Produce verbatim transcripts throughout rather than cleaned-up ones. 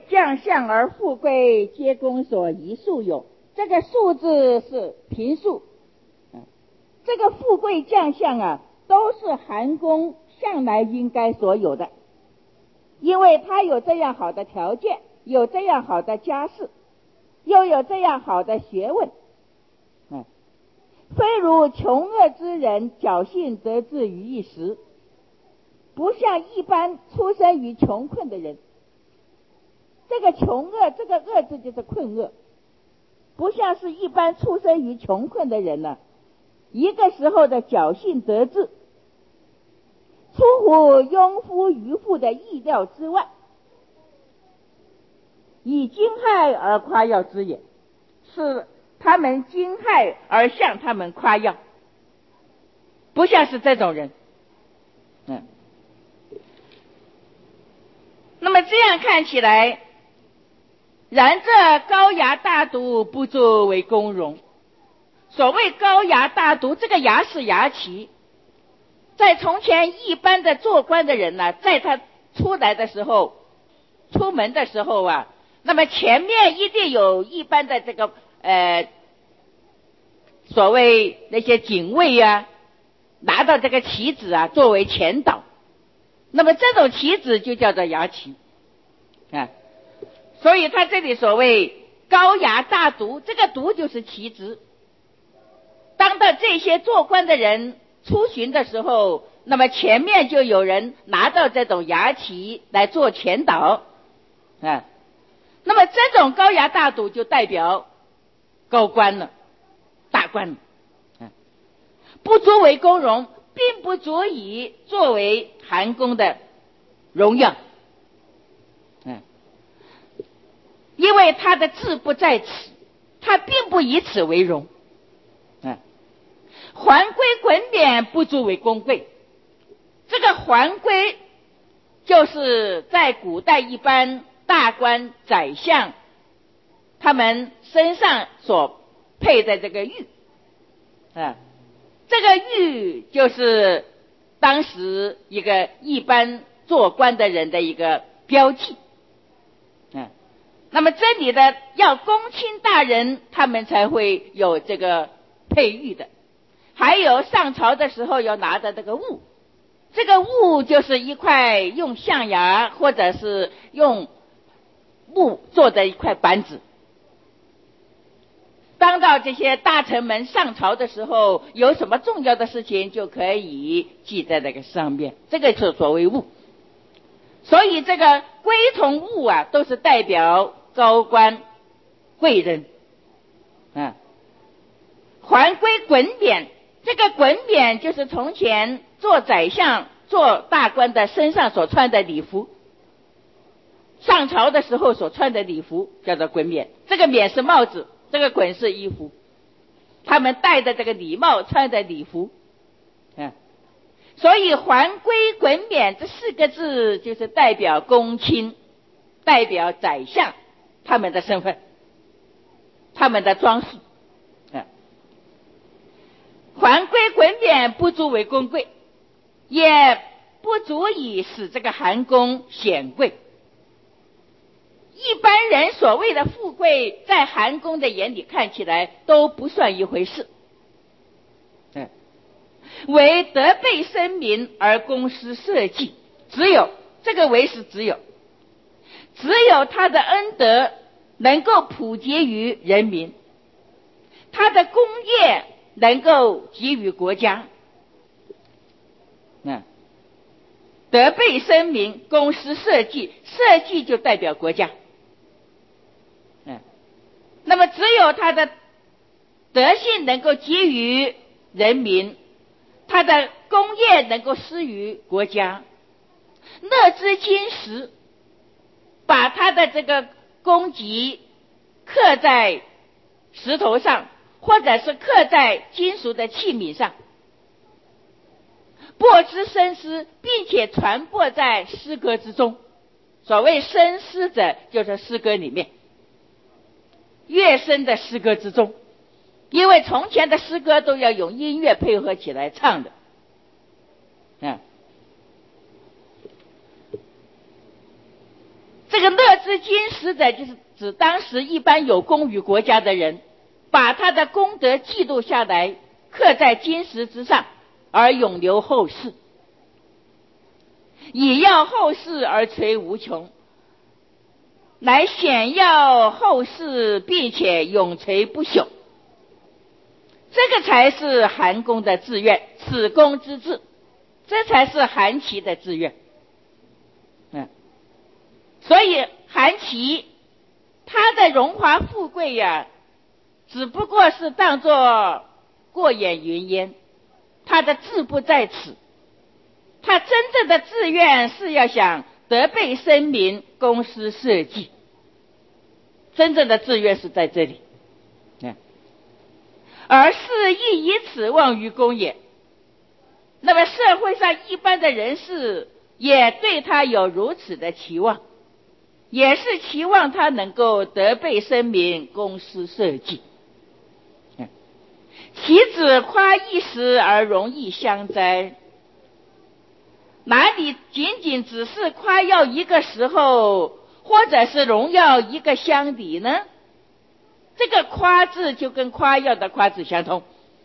将相而富贵，皆公所宜数有。这个数字是平数，这个富贵将相啊，都是韩公向来应该所有的，因为他有这样好的条件，有这样好的家世，又有这样好的学问。嗯，非如穷恶之人，侥幸得志于一时，不像一般出生于穷困的人。这个穷恶，这个恶字就是困厄，不像是一般出生于穷困的人呢，一个时候的侥幸得志，出乎庸夫渔夫的意料之外，以惊骇而夸耀之也，是他们惊骇而向他们夸耀，不像是这种人。嗯，那么这样看起来，然这高衙大督不作为公容。所谓高衙大督，这个衙是衙旗，在从前一般的做官的人呢，在他出来的时候，出门的时候啊，那么前面一定有一般的这个呃所谓那些警卫啊，拿到这个旗子啊作为前导，那么这种旗子就叫做衙旗啊。所以他这里所谓高衙大督，这个督就是旗职。当到这些做官的人出巡的时候，那么前面就有人拿到这种衙旗来做前导啊。那么这种高衙大督就代表高官了，大官了啊，不作为公容，并不足以作为韩公的荣耀。嗯，因为他的志不在此，他并不以此为荣。嗯，还归衮冕不足为公贵。这个还归就是在古代一般大官宰相他们身上所配的这个玉啊，这个玉就是当时一个一般做官的人的一个标记。嗯，那么这里的要公卿大人他们才会有这个佩玉的，还有上朝的时候要拿的这个物，这个物就是一块用象牙或者是用木做的一块板子，当到这些大臣们上朝的时候，有什么重要的事情就可以记在这个上面，这个是所谓物。所以这个归从物啊，都是代表高官贵人啊。还归衮冕，这个衮冕就是从前做宰相做大官的身上所穿的礼服，上朝的时候所穿的礼服叫做衮冕。这个冕是帽子，这个衮是衣服，他们戴的这个礼帽穿的礼服啊。所以还归衮冕这四个字就是代表公卿，代表宰相他们的身份，他们的装束啊。还归衮冕不足为公贵，也不足以使这个韩公显贵。一般人所谓的富贵，在韩公的眼里看起来都不算一回事。嗯，为德备深民而公施社稷，只有这个为是只有只有他的恩德能够普及于人民，他的功业能够给予国家。嗯，德备深民，公施社稷，社稷就代表国家。嗯，那么只有他的德性能够给予人民，他的功业能够施于国家，乐之金石，把他的这个功绩刻在石头上，或者是刻在金属的器皿上，播之深思，并且传播在诗歌之中。所谓深思者，就是诗歌里面乐声的诗歌之中，因为从前的诗歌都要用音乐配合起来唱的。嗯， 这个勒之金石者，就是指当时一般有功于国家的人，把他的功德记录下来，刻在金石之上，而永留后世，以要后世而垂无穷，来显耀后世，并且永垂不朽。这个才是韩公的志愿，此公之志，这才是韩琦的志愿。嗯，所以韩琦他的荣华富贵呀，只不过是当作过眼云烟，他的志不在此。他真正的志愿是要想德备生民，公私社稷，真正的志愿是在这里。而是亦以此望于公也。那么社会上一般的人士也对他有如此的期望，也是期望他能够德备生民，公私社稷。其子夸一时而荣亦相哉？哪里仅仅只是夸耀一个时候，或者是荣耀一个乡里呢？这个夸字就跟夸耀的夸字相通。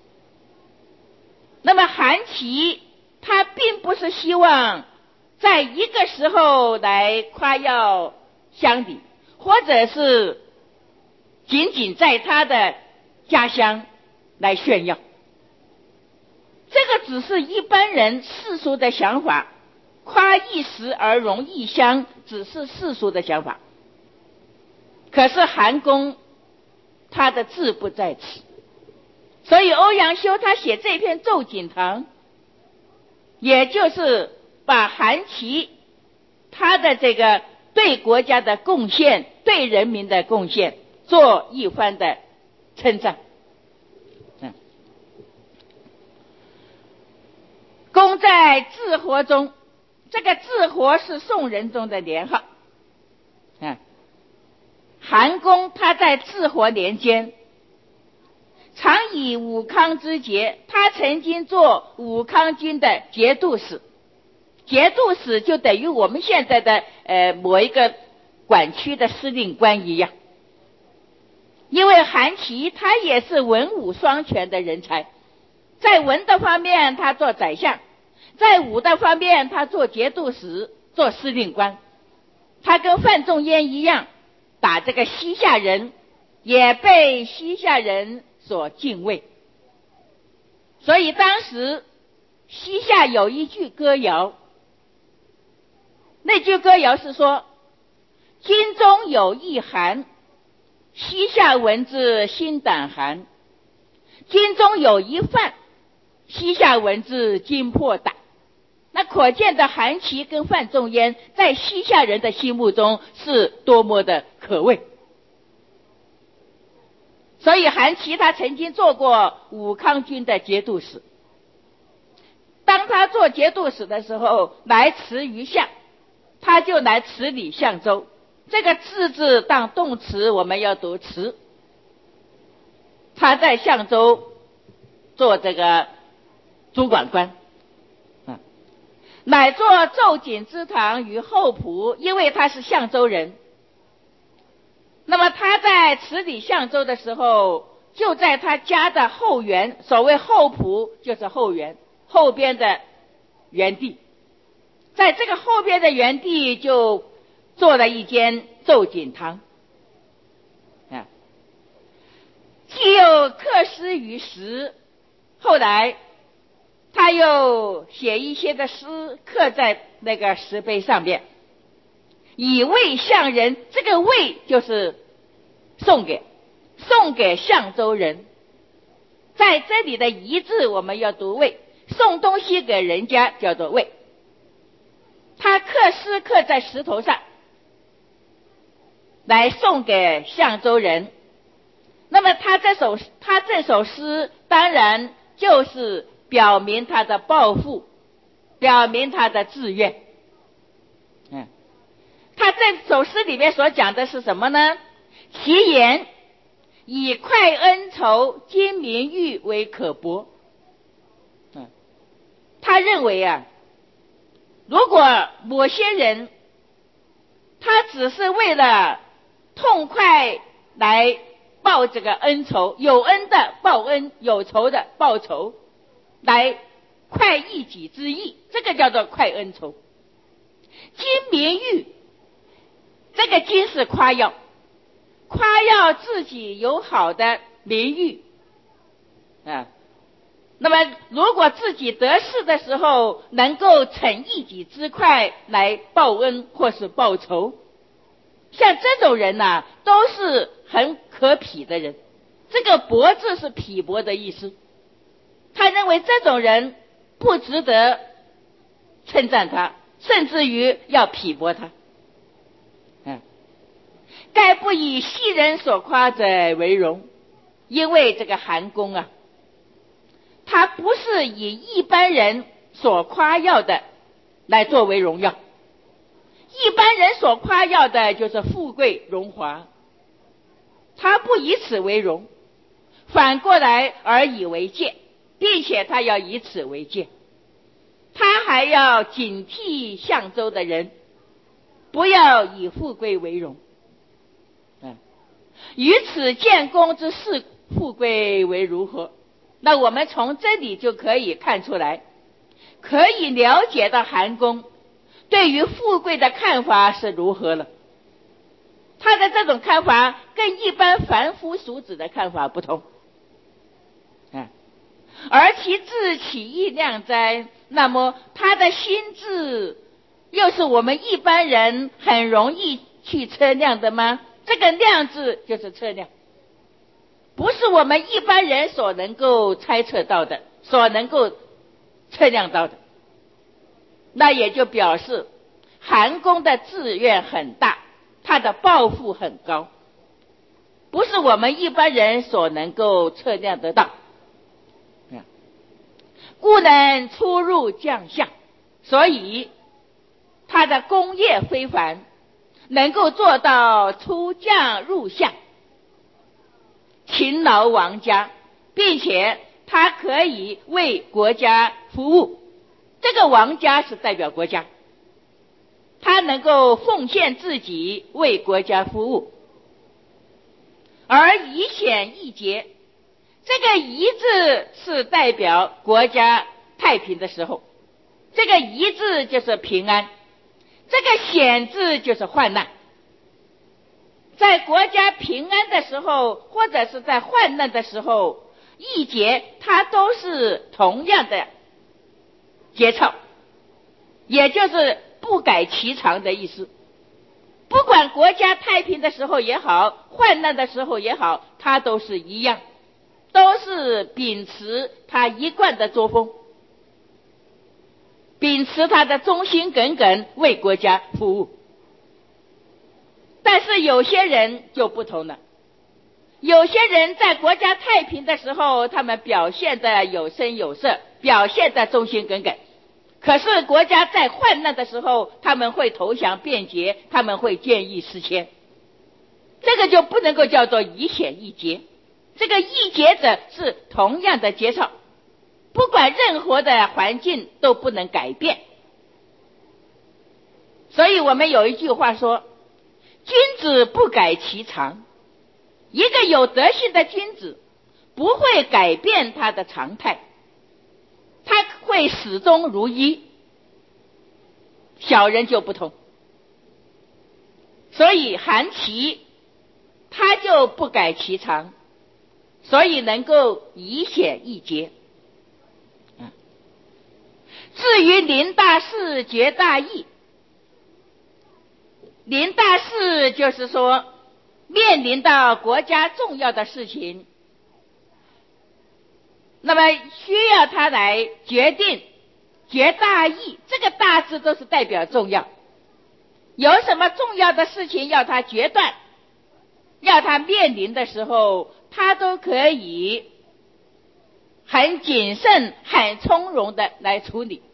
那么韩琦他并不是希望在一个时候来夸耀乡里，或者是仅仅在他的家乡来炫耀，这个只是一般人世俗的想法，夸一时而荣一乡只是世俗的想法。可是韩公他的志不在此，所以欧阳修他写这篇《奏锦堂》，也就是把韩琦他的这个对国家的贡献，对人民的贡献做一番的称赞。嗯，公在治活中，这个治活是宋仁宗的年号。嗯，韩公他在治活年间常以武康之节，他曾经做武康军的节度使，节度使就等于我们现在的呃某一个管区的司令官一样。因为韩琦他也是文武双全的人才，在文的方面他做宰相，在武的方面他做节度使，做司令官。他跟范仲淹一样，打这个西夏人，也被西夏人所敬畏。所以当时西夏有一句歌谣，那句歌谣是说：军中有一韩，西夏闻之心胆寒；军中有一范，西夏闻之惊破胆。那可见的韩琦跟范仲淹在西夏人的心目中是多么的可畏。所以韩琦他曾经做过武康军的节度使。当他做节度使的时候，来辞于相，他就来辞理相州。这个治字当动词，我们要读辞。他在相州做这个主管官，啊，乃作奏锦之堂于后仆，因为他是相州人。那么他在辞理相州的时候，就在他家的后园，所谓后仆就是后园，后边的园地，在这个后边的园地就做了一间奏锦堂。啊，既有刻诗于石，后来他又写一些的诗刻在那个石碑上面，以慰相人，这个慰就是送给送给相州人。在这里的遗字我们要读慰，送东西给人家叫做慰。他刻诗刻在石头上，来送给相州人。那么他这首他这首诗当然就是表明他的抱负，表明他的志愿。嗯，他这首诗里面所讲的是什么呢？其言以快恩仇，今民欲为可博。嗯，他认为啊，如果某些人他只是为了痛快来报这个恩仇，有恩的报恩，有仇的报仇，来快一己之意，这个叫做快恩仇。金名誉，这个金是夸耀，夸耀自己有好的名誉啊。那么如果自己得势的时候能够逞一己之快来报恩或是报仇，像这种人啊都是很可鄙的人。这个薄字是鄙薄的意思，他认为这种人不值得称赞他，甚至于要鄙薄他。嗯，该不以昔人所夸者为荣，因为这个韩公啊，他不是以一般人所夸耀的来作为荣耀，一般人所夸耀的就是富贵荣华，他不以此为荣，反过来而以为戒，并且他要以此为戒。他还要警惕相州的人，不要以富贵为荣。嗯，于此建功之事，富贵为如何？那我们从这里就可以看出来，可以了解到韩公对于富贵的看法是如何了。他的这种看法跟一般凡夫俗子的看法不同。嗯，而其志起意量哉，那么他的心智又是我们一般人很容易去测量的吗？这个量字就是测量，不是我们一般人所能够猜测到的，所能够测量到的。那也就表示韩公的志愿很大，他的抱负很高，不是我们一般人所能够测量得到。故能出入将相，所以他的功业非凡，能够做到出将入相，勤劳王家，并且他可以为国家服务。这个王家是代表国家，他能够奉献自己为国家服务。而以显易节，这个宜字是代表国家太平的时候，这个宜字就是平安，这个显字就是患难。在国家平安的时候，或者是在患难的时候，易节它都是同样的节操，也就是不改其常的意思。不管国家太平的时候也好，患难的时候也好，它都是一样，都是秉持他一贯的作风，秉持他的忠心耿耿为国家服务。但是有些人就不同了，有些人在国家太平的时候，他们表现得有声有色，表现得忠心耿耿，可是国家在患难的时候，他们会投降辩解，他们会见异思迁，这个就不能够叫做以显易节。这个易节者是同样的节操，不管任何的环境都不能改变。所以我们有一句话说，君子不改其常，一个有德性的君子不会改变他的常态，他会始终如一。小人就不同，所以韩琦他就不改其常，所以能够以显易节。至于临大事决大义，临大事就是说面临到国家重要的事情，那么需要他来决定决大义，这个大字都是代表重要，有什么重要的事情要他决断，要他面临的时候，他都可以很谨慎很从容的来处理，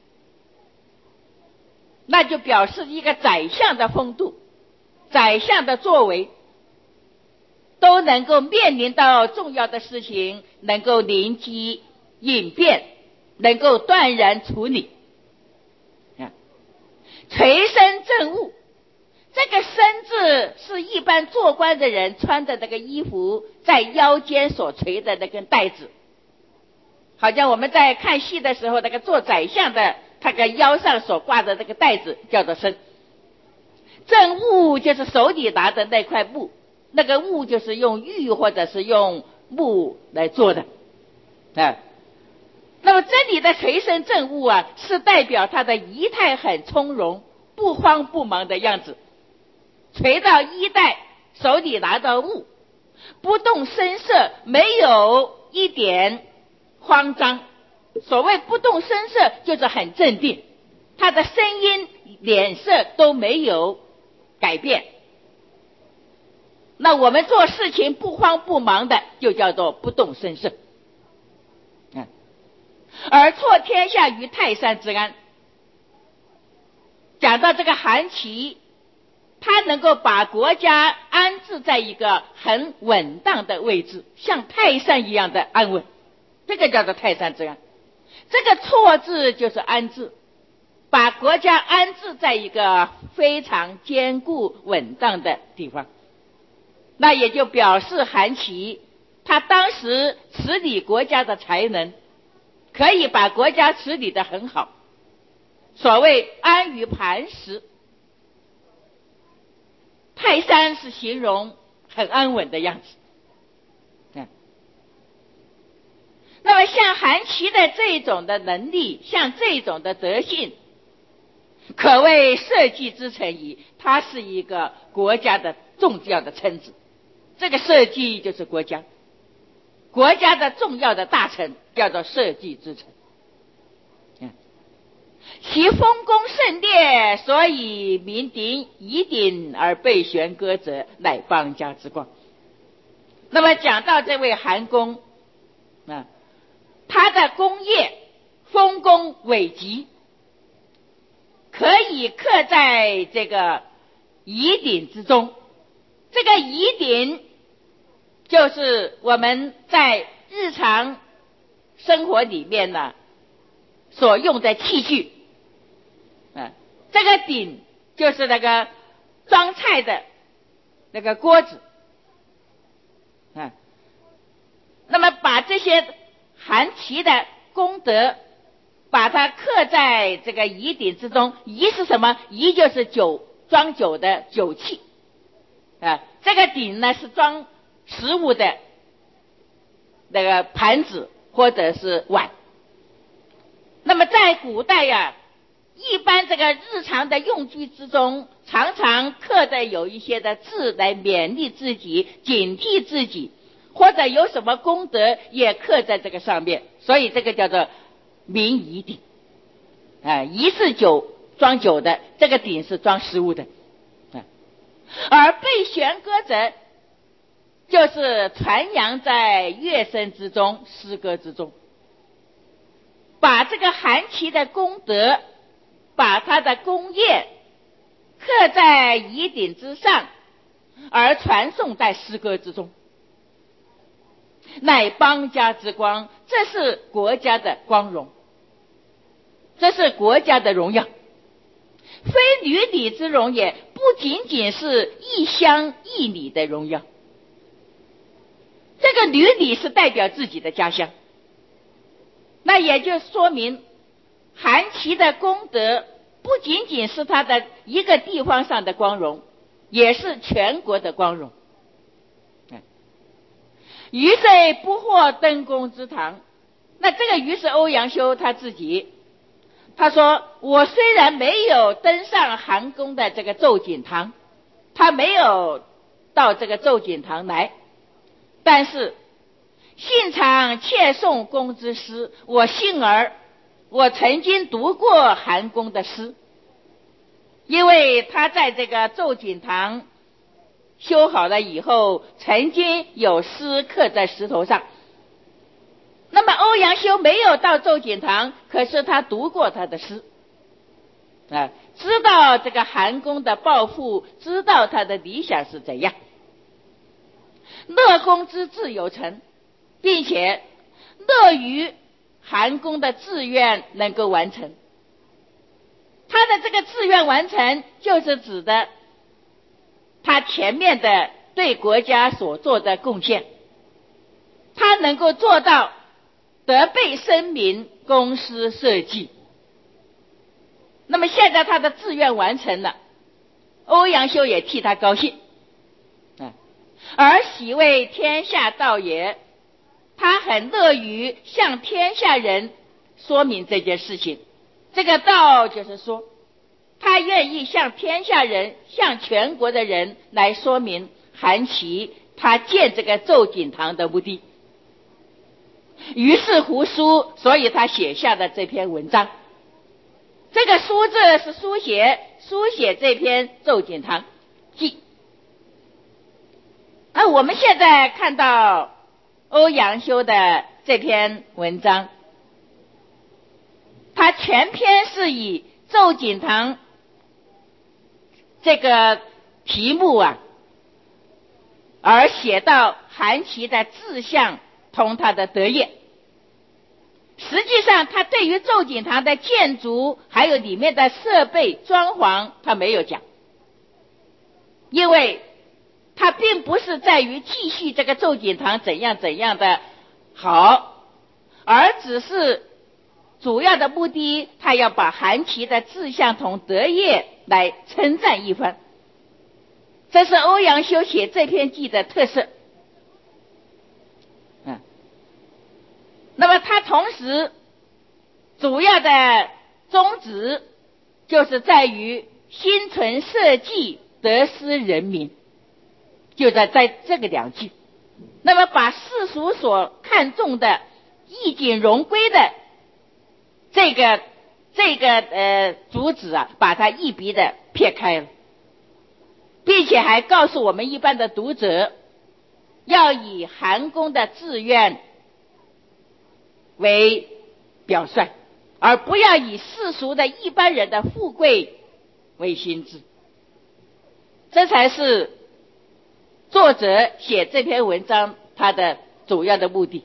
那就表示一个宰相的风度，宰相的作为，都能够面临到重要的事情，能够灵机应变，能够断然处理。垂身政务， 这个身字是一般做官的人穿的那个衣服在腰间所垂的那根带子，好像我们在看戏的时候，那个做宰相的他个腰上所挂的那个带子叫做身。正物就是手里拿的那块布，那个物就是用玉或者是用木来做的啊。那么这里的垂身正物啊，是代表他的仪态很从容，不慌不忙的样子，垂到衣带，手里拿到物，不动声色，没有一点慌张。所谓不动声色，就是很镇定，他的声音脸色都没有改变。那我们做事情不慌不忙的，就叫做不动声色。嗯，而错天下于泰山之安，讲到这个韩琦，他能够把国家安置在一个很稳当的位置，像泰山一样的安稳，这个叫做泰山之安。这个错字就是安置，把国家安置在一个非常坚固稳当的地方，那也就表示韩琦他当时治理国家的才能，可以把国家治理得很好。所谓安于磐石，泰山是形容很安稳的样子。那么像韩琦的这种的能力，像这种的德性，可谓社稷之臣矣。他是一个国家的重要的臣子，这个社稷就是国家，国家的重要的大臣叫做社稷之臣。其丰功甚烈，所以民鼎以鼎而被悬歌者，乃邦家之光。那么讲到这位韩公啊，他的功业丰功伟绩，可以刻在这个以鼎之中。这个以鼎就是我们在日常生活里面呢所用的器具。啊，这个鼎就是那个装菜的那个锅子。啊，那么把这些韩琦的功德把它刻在这个以鼎之中。仪是什么？仪就是酒，装酒的酒器啊。这个鼎呢是装食物的那个盘子或者是碗。那么在古代呀，一般这个日常的用具之中，常常刻的有一些的字来勉励自己，警惕自己，或者有什么功德也刻在这个上面，所以这个叫做明仪鼎。啊，仪是酒，装酒的，这个鼎是装食物的。啊，而被悬歌者，就是传扬在乐声之中，诗歌之中，把这个韩琦的功德，把他的功业刻在仪鼎之上，而传颂在诗歌之中，乃邦家之光。这是国家的光荣，这是国家的荣耀，非履礼之荣也，不仅仅是一乡一里的荣耀。这个履礼是代表自己的家乡，那也就说明韩琦的功德不仅仅是他的一个地方上的光荣，也是全国的光荣。余虽不获登公之堂，那这个余是欧阳修他自己，他说我虽然没有登上韩公的这个奏锦堂，他没有到这个奏锦堂来，但是信常窃诵公之诗，我幸而我曾经读过韩公的诗，因为他在这个奏锦堂修好了以后，曾经有诗刻在石头上。那么欧阳修没有到奏锦堂，可是他读过他的诗啊，知道这个韩公的抱负，知道他的理想是怎样。乐公之志有成，并且乐于韩公的志愿能够完成。他的这个志愿完成，就是指的他前面的对国家所做的贡献，他能够做到德备声名，公私社稷。那么现在他的志愿完成了，欧阳修也替他高兴，而喜为天下道也，他很乐于向天下人说明这件事情。这个道就是说，他愿意向天下人，向全国的人来说明韩琦他建这个奏景堂的目的。于是乎书，所以他写下的这篇文章。这个书字是书写书写这篇奏景堂记。而我们现在看到欧阳修的这篇文章，他全篇是以奏景堂这个题目啊，而写到韩琦的志向同他的德业。实际上他对于奏景堂的建筑还有里面的设备装潢他没有讲，因为他并不是在于继续这个奏景堂怎样怎样的好，而只是主要的目的，他要把韩琦的志向同德业来称赞一番。这是欧阳修写这篇记的特色。嗯，那么他同时主要的宗旨就是在于心存社稷，得失人民，就在在这个两句。那么把世俗所看重的义景荣归的这个这个呃主旨啊，把它一笔的撇开了，并且还告诉我们一般的读者，要以韩公的志愿为表率，而不要以世俗的一般人的富贵为心志。这才是作者写这篇文章他的主要的目的。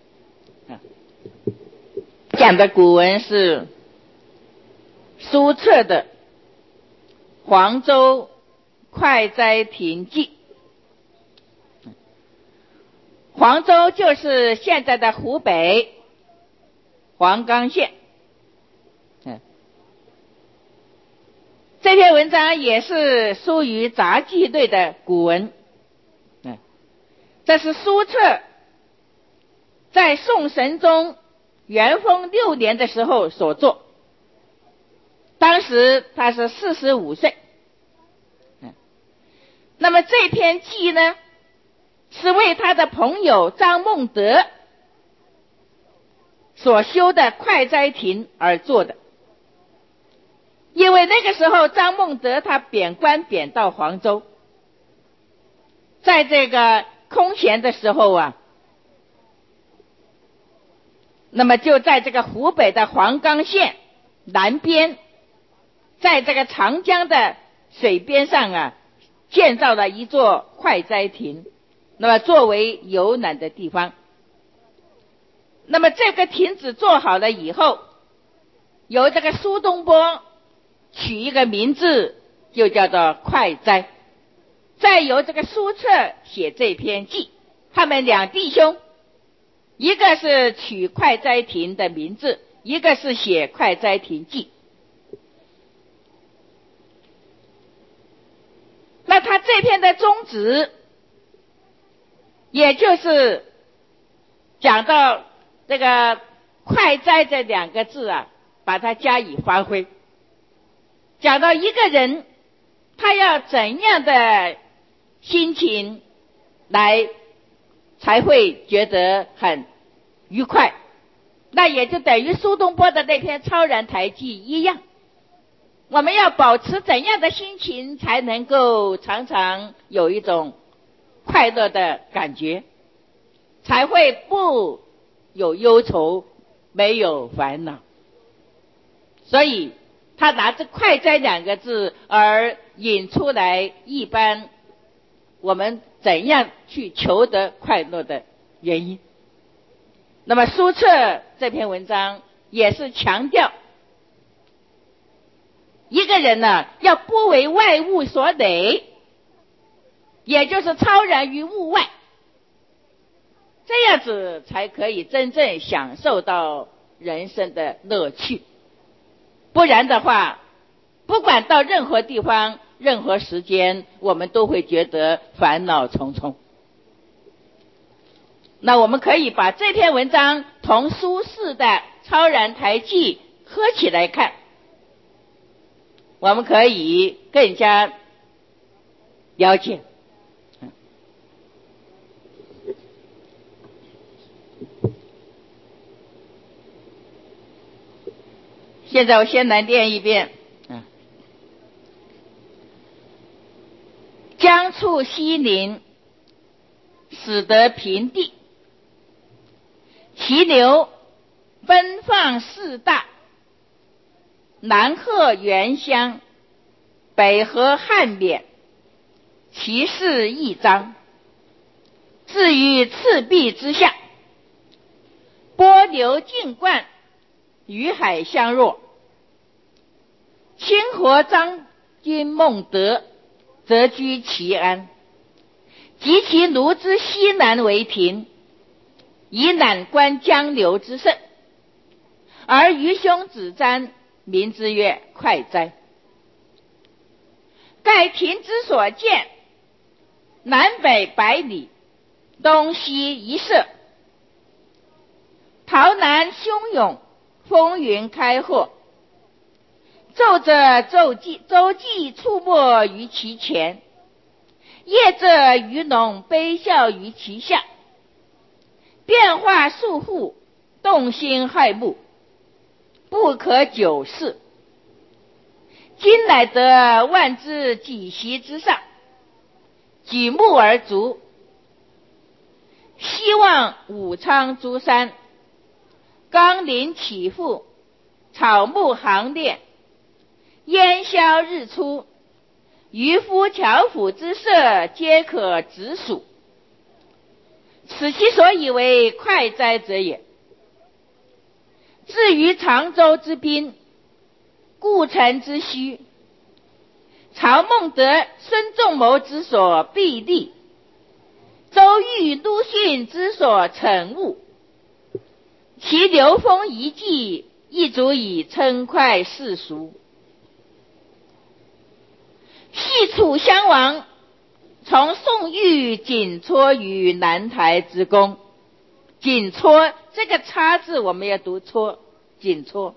讲的古文是苏辙的黄州快哉亭记。黄州就是现在的湖北黄冈县。这篇文章也是属于杂记类的古文。这是苏辙在宋神宗元丰六年的时候所作，当时他是四十五岁。那么这篇记呢，是为他的朋友张孟德所修的快哉亭而做的。因为那个时候张孟德他贬官贬到黄州，在这个空闲的时候啊，那么就在这个湖北的黄冈县南边，在这个长江的水边上啊，建造了一座快哉亭，那么作为游览的地方。那么这个亭子做好了以后，由这个苏东坡取一个名字，就叫做快哉，再由这个苏辙写这篇记。他们两弟兄，一个是取快哉亭的名字，一个是写快哉亭记。那他这篇的宗旨，也就是讲到这个快哉这两个字啊，把它加以发挥，讲到一个人他要怎样的心情来才会觉得很愉快，那也就等于苏东坡的那篇超然台记一样，我们要保持怎样的心情才能够常常有一种快乐的感觉，才会不有忧愁，没有烦恼。所以他拿着快哉两个字而引出来一般我们怎样去求得快乐的原因。那么苏辙这篇文章也是强调一个人呢、啊、要不为外物所累， 也就是超然于物外，这样子才可以真正享受到人生的乐趣。不然的话，不管到任何地方任何时间，我们都会觉得烦恼重重。那我们可以把这篇文章同苏轼的超然台记合起来看，我们可以更加了解。现在我先来念一遍。江处西陵，始得平地，其流奔放四大，南贺原乡，北河汉冕，其势异张，至于赤壁之下，波流尽贯，与海相若。清河张君孟德，则居其安，及其庐之西南为亭，以览观江流之胜。而余兄子瞻，名之曰快哉。盖亭之所见，南北百里，东西一色，洮南汹涌，风云开豁，昼则洲际洲际出没于其前，夜则鱼龙悲笑于其下，变化数户，动心骇目，不可久视。今乃得万之几席之上，举目而足，希望武昌诸山，冈林起伏，草木行列，烟消日出，渔夫樵夫之色，皆可直数。此其所以为快哉者也。至于常州之滨，故城之墟，曹孟德、孙仲谋之所必立，周瑜、陆逊之所成物，其流风遗迹，亦足以称快世俗。系楚襄王从宋玉紧撮于南台之功，紧撮这个叉字我们要读撮，紧撮。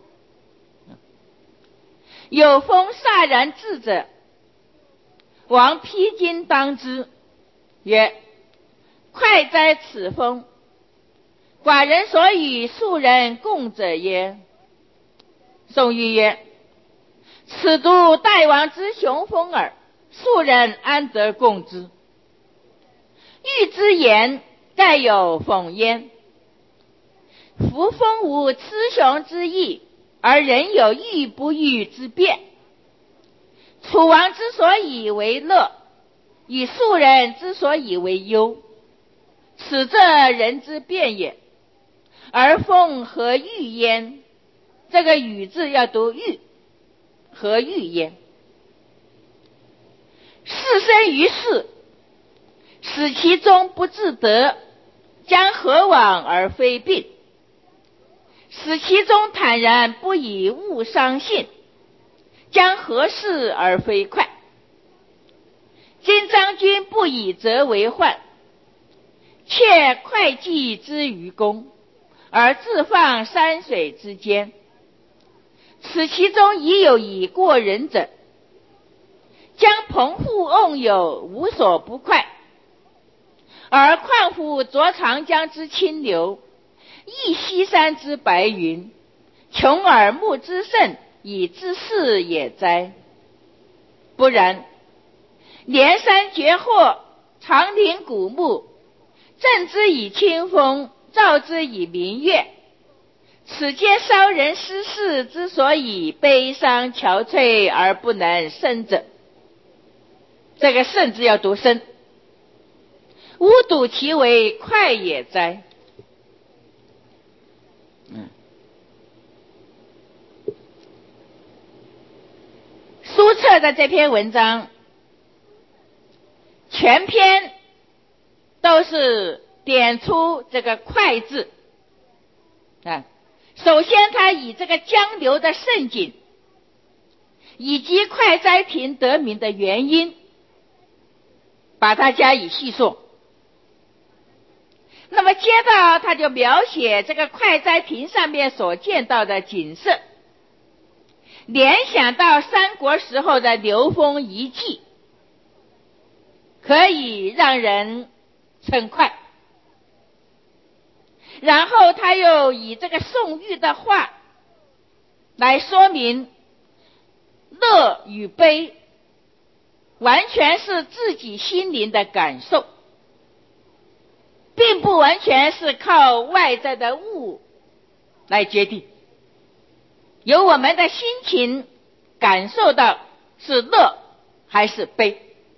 有风飒然至者，王披荆当之，曰：快哉此风，寡人所与庶人共者耶？宋玉曰：此独大王之雄风耳，庶人安得共之？欲之言，盖有讽焉。夫风无雌雄之意，而人有欲不欲之辩。楚王之所以为乐，与庶人之所以为忧，此则人之辩也。而风何欲焉？这个与字要读欲，何欲焉？士生于世，使其中不自得，将何往而非病？使其中坦然不以物伤性，将何事而非快？今张君不以责为患，却会计之于公，而自放山水之间，此其中已有以过人者，将朋户瓮友，无所不快。而况乎浊长江之清流，忆西山之白云，穷耳目之胜，以自恃也哉。不然，连山绝壑，长林古木，振之以清风，照之以明月，此皆骚人失事之所以悲伤憔悴而不能生者。这个胜字要读生，吾睹其为快也哉。嗯，苏辙的这篇文章全篇都是点出这个快字啊。首先他以这个江流的盛景以及快哉亭得名的原因把它加以细说，那么接着他就描写这个快哉亭上面所见到的景色，联想到三国时候的流风遗迹，可以让人称快。然后他又以这个宋玉的话来说明乐与悲完全是自己心灵的感受，并不完全是靠外在的物来决定，由我们的心情感受到是乐还是悲。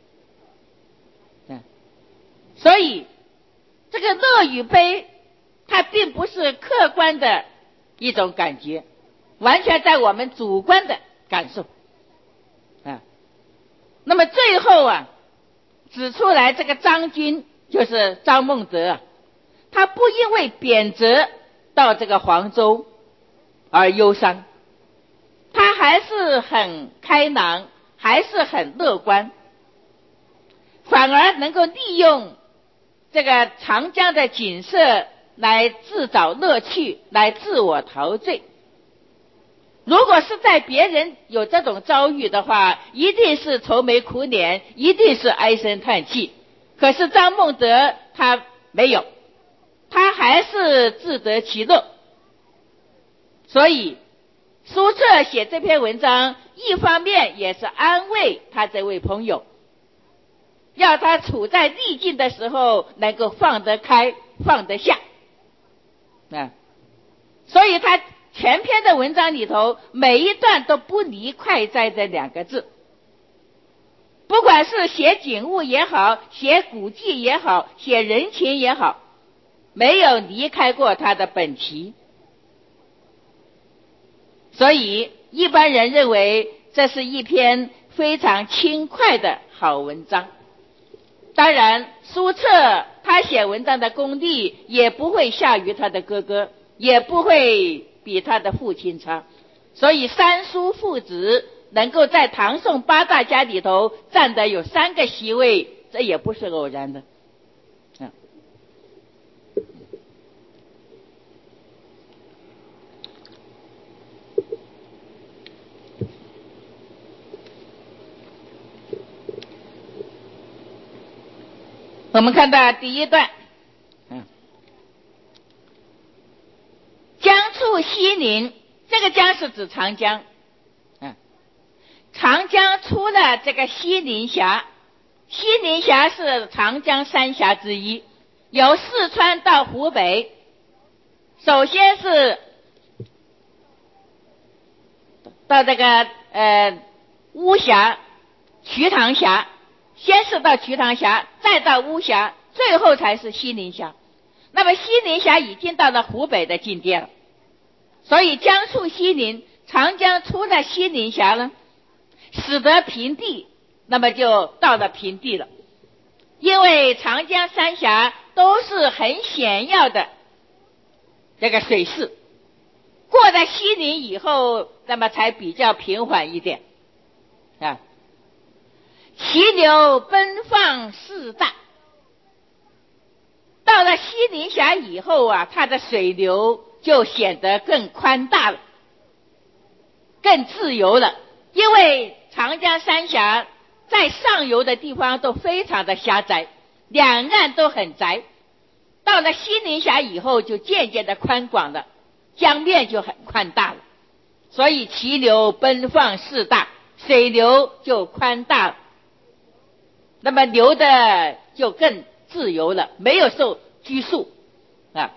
所以这个乐与悲它并不是客观的一种感觉，完全在我们主观的感受啊。那么最后啊指出来，这个张军就是张孟德啊，他不因为贬谪到这个黄州而忧伤，他还是很开朗，还是很乐观，反而能够利用这个长江的景色来自找乐趣，来自我陶醉。如果是在别人有这种遭遇的话，一定是愁眉苦脸，一定是唉声叹气。可是张孟德他没有，他还是自得其乐。所以苏辙写这篇文章，一方面也是安慰他这位朋友，要他处在逆境的时候能够放得开，放得下啊。所以他全篇的文章里头每一段都不离快哉这两个字，不管是写景物也好，写古迹也好，写人情也好，没有离开过他的本题。所以一般人认为这是一篇非常轻快的好文章。当然苏辙他写文章的功力也不会下于他的哥哥，也不会比他的父亲差，所以三苏父子能够在唐宋八大家里头占得有三个席位，这也不是偶然的。嗯，我们看到第一段，嗯，江处西陵，这个江是指长江，嗯，长江出了这个西陵峡，西陵峡是长江三峡之一，由四川到湖北，首先是到这个呃巫峡、瞿塘峡，先是到瞿塘峡，再到巫峡，最后才是西陵峡。那么西陵峡已经到了湖北的境界了，所以江处西陵，长江出了西陵峡呢，使得平地，那么就到了平地了。因为长江三峡都是很险要的这个水势，过了西陵以后，那么才比较平缓一点啊。其流奔放势大，到了西陵峡以后啊，它的水流就显得更宽大了，更自由了。因为长江三峡在上游的地方都非常的狭窄，两岸都很窄，到了西陵峡以后就渐渐的宽广了，江面就很宽大了，所以其流奔放势大，水流就宽大了，那么流的就更自由了，没有受拘束啊。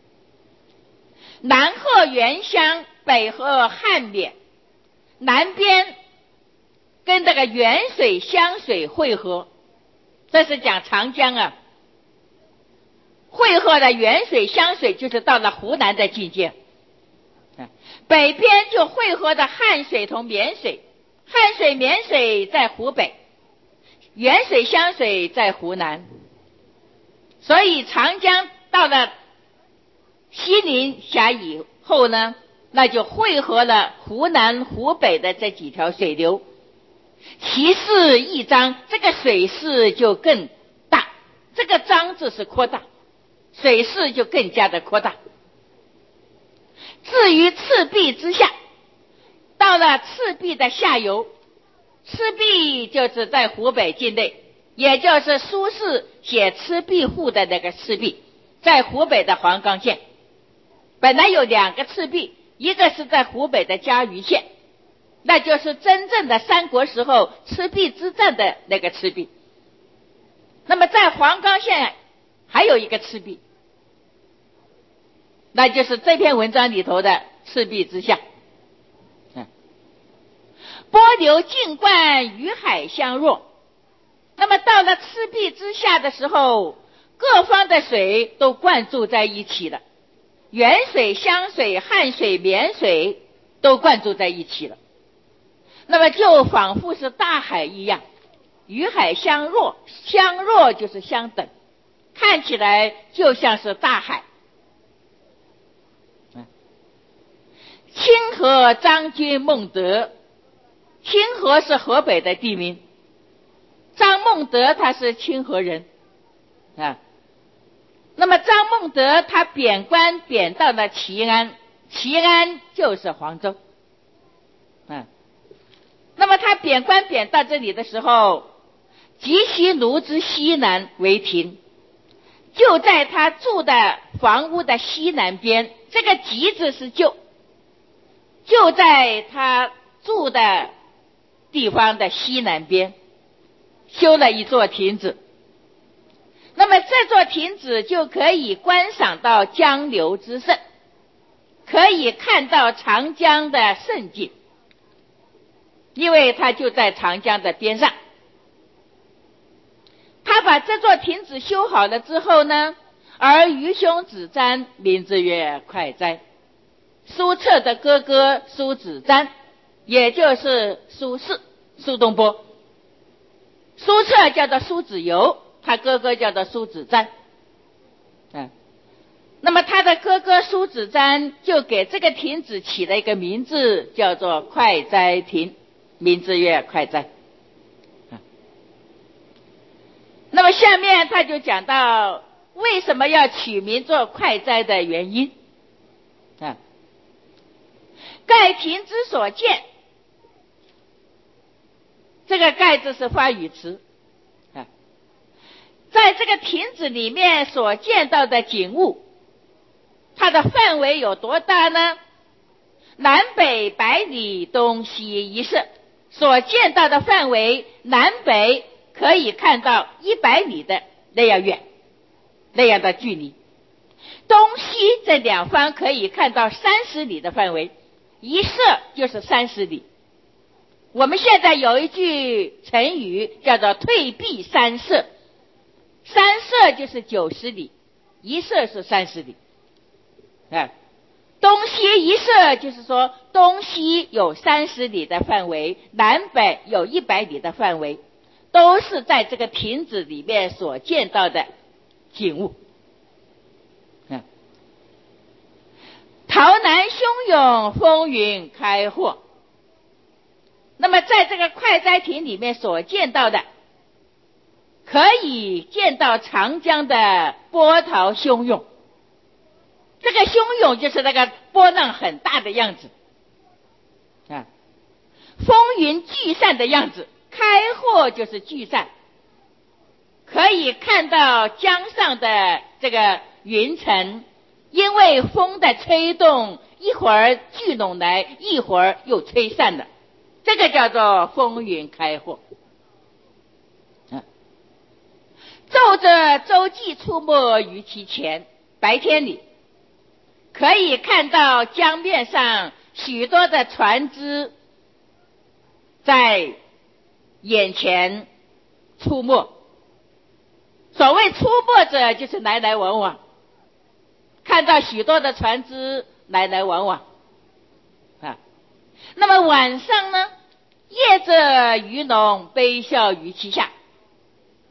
南和沅湘，北和汉沔，南边跟这个沅水湘水汇合，这是讲长江啊，汇合的沅水湘水就是到了湖南的境界，北边就汇合的汉水同沔水，汉水沔水在湖北， 沅水、湘水在湖南，所以长江到了西宁峡以后呢，那就汇合了湖南、湖北的这几条水流，其势一张，这个水势就更大，这个张字是扩大，水势就更加的扩大。至于赤壁之下，到了赤壁的下游，赤壁就是在湖北境内，也就是苏轼写《赤壁赋》的那个赤壁，在湖北的黄冈县。本来有两个赤壁，一个是在湖北的嘉鱼县，那就是真正的三国时候赤壁之战的那个赤壁。那么在黄冈县还有一个赤壁，那就是这篇文章里头的赤壁之下。波流尽贯，与海相若。那么到了赤壁之下的时候，各方的水都灌注在一起了，沅水、湘水、汉水、沔水都灌注在一起了，那么就仿佛是大海一样，与海相若，相若就是相等，看起来就像是大海。清河张君孟德，清河是河北的地名，张孟德他是清河人啊。那么张孟德他贬官贬到了齐安，齐安就是黄州啊。那么他贬官贬到这里的时候，极其庐之西南为亭，就在他住的房屋的西南边，这个极字是就，就在他住的地方的西南边修了一座亭子。那么这座亭子就可以观赏到江流之盛，可以看到长江的盛景，因为它就在长江的边上。他把这座亭子修好了之后呢，而愚兄子瞻名字曰快哉。苏辙的哥哥苏子瞻，也就是苏轼苏东坡，苏辙叫做苏子由，他哥哥叫做苏子瞻。嗯，那么他的哥哥苏子瞻就给这个亭子起了一个名字，叫做快哉亭，名字曰快哉。那么下面他就讲到为什么要取名做快哉的原因啊。盖亭之所见，这个盖字是发语词啊，在这个亭子里面所见到的景物，它的范围有多大呢？南北百里，东西一射，所见到的范围，南北可以看到一百里的那样远，那样的距离，东西这两方可以看到三十里的范围，一射就是三十里。我们现在有一句成语叫做退避三舍，三舍就是九十里，一射是三十里啊。东西一射就是说东西有三十里的范围，南北有一百里的范围，都是在这个亭子里面所见到的景物。嗯，桃南汹涌，风云开阔。那么在这个快哉亭里面所见到的，可以见到长江的波涛汹涌，这个汹涌就是那个波浪很大的样子啊，风云聚散的样子，开阔就是聚散，可以看到江上的这个云层，因为风的吹动，一会儿聚拢来，一会儿又吹散了，这个叫做风云开阔。啊，奏着周记出没于其前，白天里可以看到江面上许多的船只在眼前出没，所谓出没者就是来来往往，看到许多的船只来来往往啊。那么晚上呢，夜着渔农悲笑于其下，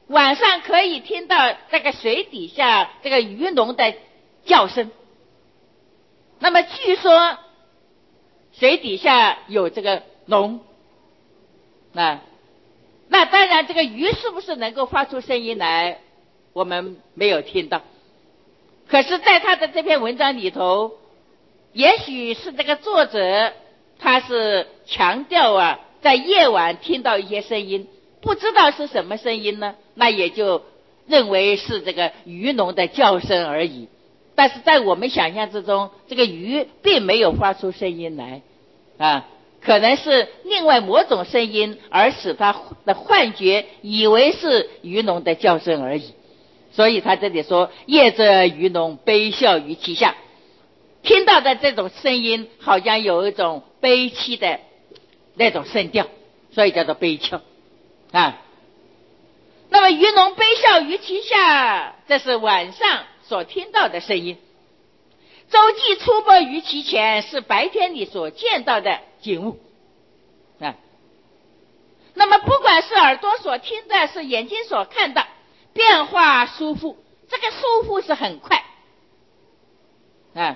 晚上可以听到这个水底下这个鱼龙的叫声。那么据说水底下有这个龙啊，那当然这个鱼是不是能够发出声音来，我们没有听到。可是在他的这篇文章里头，也许是这个作者他是强调啊，在夜晚听到一些声音，不知道是什么声音呢，那也就认为是这个鱼龙的叫声而已。但是在我们想象之中，这个鱼并没有发出声音来啊，可能是另外某种声音而使他的幻觉以为是鱼龙的叫声而已。所以他这里说夜着鱼龙悲笑于其下，听到的这种声音好像有一种悲凄的那种声调，所以叫做悲诮啊。那么鱼龙悲笑于其下，这是晚上所听到的声音。洲际出没于其前，是白天里所见到的景物啊。那么不管是耳朵所听的，是眼睛所看的，变化舒服，这个舒服是很快啊。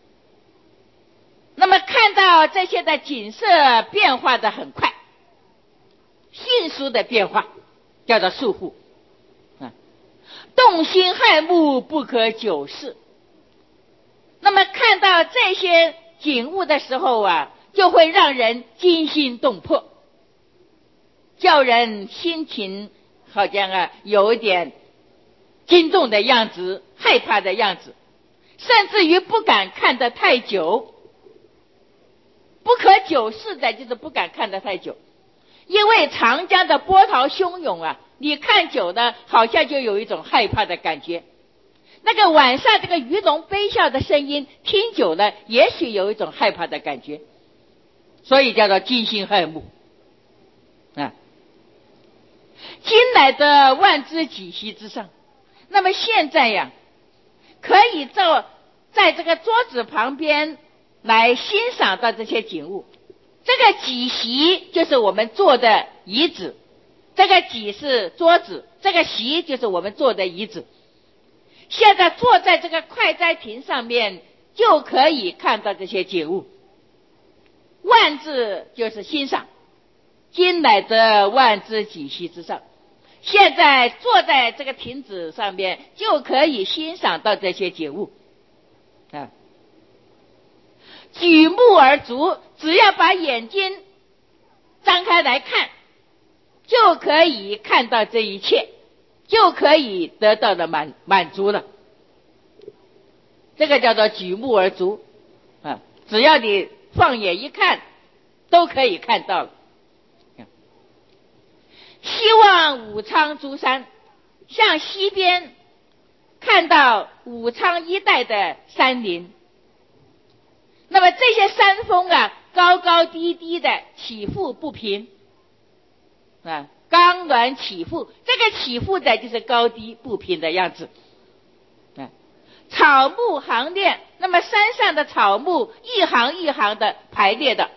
那么看到这些的景色变化的很快，迅速的变化叫做舒服啊。动心撼目，不可久视。那么看到这些景物的时候啊，就会让人惊心动魄，叫人心情好像啊有一点惊动的样子，害怕的样子，甚至于不敢看得太久。不可久视的就是不敢看得太久，因为长江的波涛汹涌啊，你看久了好像就有一种害怕的感觉。那个晚上这个鱼龙悲笑的声音听久了，也许有一种害怕的感觉，所以叫做惊心骇目啊。今乃的万之几息之上，那么现在呀，可以在在这个桌子旁边来欣赏到这些景物。这个几席就是我们坐的椅子，这个几是桌子，这个席就是我们坐的椅子。现在坐在这个快哉亭上面，就可以看到这些景物。万字就是欣赏，今乃得万之几息之上，现在坐在这个亭子上面，就可以欣赏到这些景物啊。举目而足，只要把眼睛张开来看，就可以看到这一切，就可以得到的满满足了。这个叫做举目而足啊，只要你放眼一看，都可以看到了。希望武昌诸山，向西边看到武昌一带的山林。那么这些山峰啊，高高低低的，起伏不平啊，刚峦起伏，这个起伏的就是高低不平的样子啊。草木行列，那么山上的草木一行一行的排列的，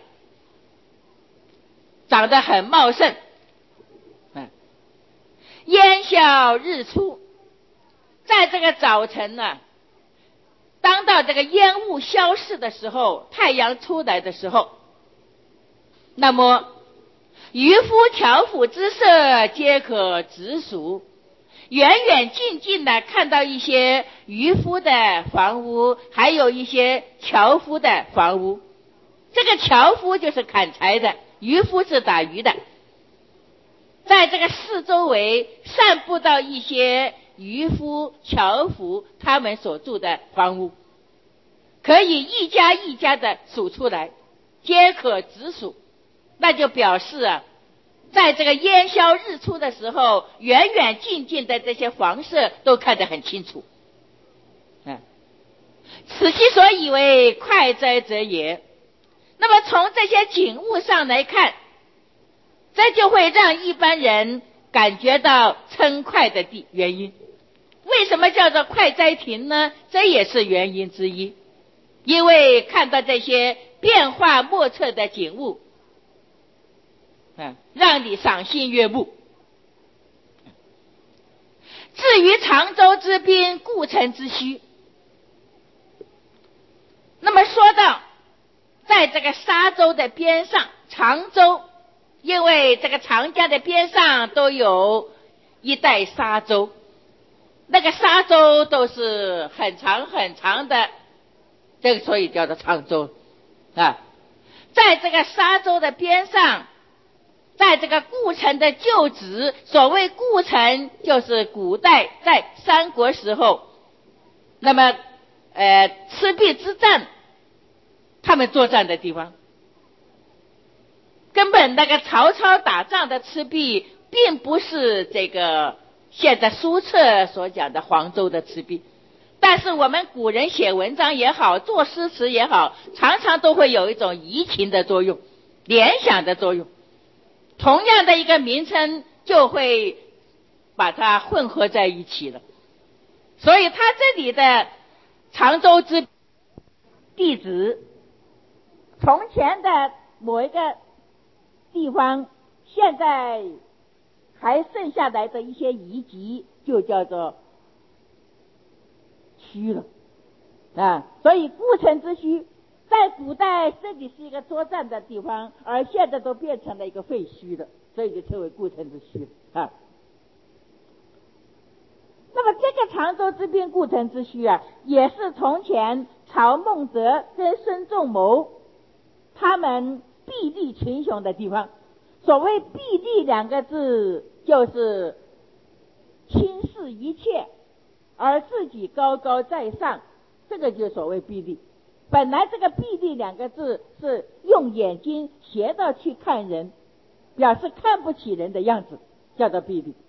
长得很茂盛啊。烟消日出，在这个早晨呢、啊，当到这个烟雾消逝的时候，太阳出来的时候，那么渔夫樵夫之色皆可直属，远远近近的看到一些渔夫的房屋，还有一些樵夫的房屋。这个樵夫就是砍柴的，渔夫是打鱼的。在这个四周围散布到一些渔夫樵夫他们所住的房屋，可以一家一家的数出来，皆可直数。那就表示啊，在这个烟消日出的时候，远远近近的这些房舍都看得很清楚。嗯，此其所以为快哉者也。那么从这些景物上来看，这就会让一般人感觉到称快的地原因。为什么叫做快哉亭呢？这也是原因之一。因为看到这些变化莫测的景物，嗯，让你赏心悦目。 至于常州之滨，故城之虚。那么说到在这个沙洲的边上，常州，因为这个长江的边上都有一带沙洲，那个沙洲都是很长很长的，这个所以叫做常州啊。在这个沙洲的边上，在这个故城的旧址，所谓故城就是古代在三国时候，那么呃赤壁之战他们作战的地方。根本那个曹操打仗的赤壁并不是这个现在书册所讲的黄州的赤壁，但是我们古人写文章也好，作诗词也好，常常都会有一种移情的作用，联想的作用，同样的一个名称就会把它混合在一起了。所以他这里的常州之地址，从前的某一个地方现在还剩下来的一些遗迹就叫做虚了啊。所以故城之虚在古代这里是一个作战的地方，而现在都变成了一个废墟了，所以就称为故城之虚啊。那么这个常州之滨故城之虚啊，也是从前曹孟德跟孙仲谋他们壁立群雄的地方。所谓壁立两个字，就是轻视一切而自己高高在上，这个就所谓壁立。本来这个壁立两个字是用眼睛斜着去看人，表示看不起人的样子，叫做壁立